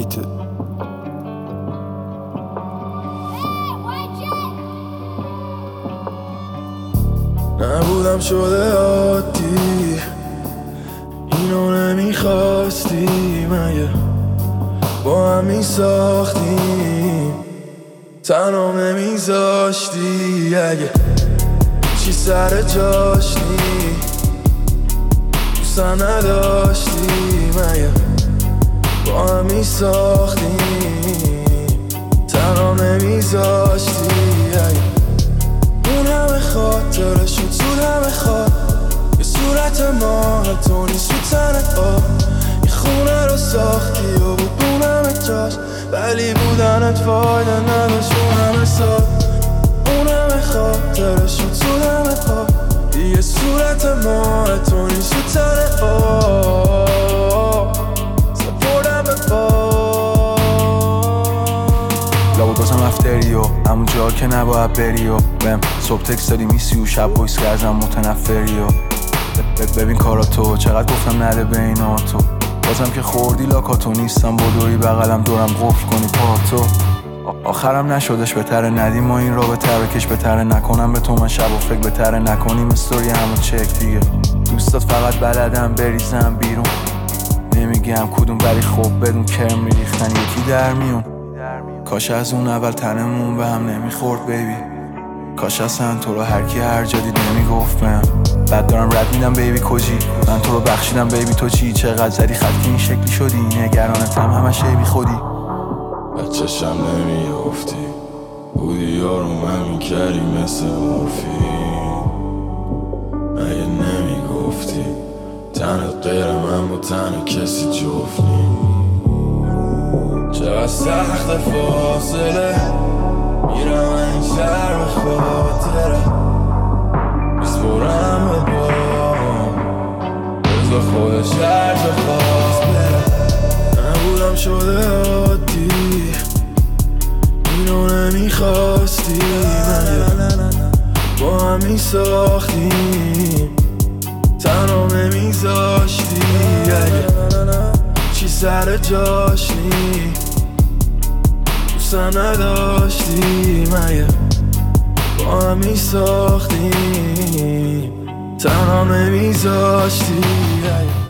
hated. نبودم شده عادی، اینو نمیخواستی مگه با هم میساختیم، تنها نمیذاشتی اگه چی سر جاش نی دوستم نداشتی مگه با هم میساختیم، تنها نمیذاشتی اگه اون همه خاطره شد زود همه خواد یه صورت ما تو نیست رو تنت این خونه رو ساختی و بود اون همه جاش ولی بودنت فایده نداشت اون همه سال اون همه خاطره شد زود همه خواد یه صورت ما تو نیست رو تنت سپردم به لابد بازم افتری و همون جا که نباید بری و بهم صبح تکست دادی میسی و شب وایس که ازم متنفری و ببین کارا تو چقدر گفتم نده به اینا تو بازم که خوردی لاکاتو نیستم بدوی بغلم دورم قفل کنی پاتو آخرم نشدش بهتره ندیم ما این رابطه بکش بهتره نکنم به تو من شب و فکر بهتره نکنیم استوری همون چک دیگه دوستات فقط بلدم بریزم بیرون نمیگم کدوم ولی خوب بدون کرم میریختن یکی در میون کاش از اون اول تنمون به هم نمیخورد بیبی کاش اصلا تو رو هرکی هر جا دید نمیگفت بهم بعد دارم رد میدم بیبی کجی من تو رو بخشیدم بیبی تو چی چقدر زدی خط که این شکلی شدی نگرانتم همش بی خودی بچه‌شم نمیافتی بودی یارو من میکردی مثل مورفین مگه نمیگفتی تنت غیر من با تن کسی جفت نی چقدر سخت فاصله میرم این شهر به خاطره میسپرم به بام بزا خودش هر جا خواست بره نبودم شده عادی اینو نمیخواستی مگه با هم میساختیم تنها نمیذاشتی اگه چی سر جاش نی دوستم نداشتی مگه با هم میساختیم تنها نمیذاشتی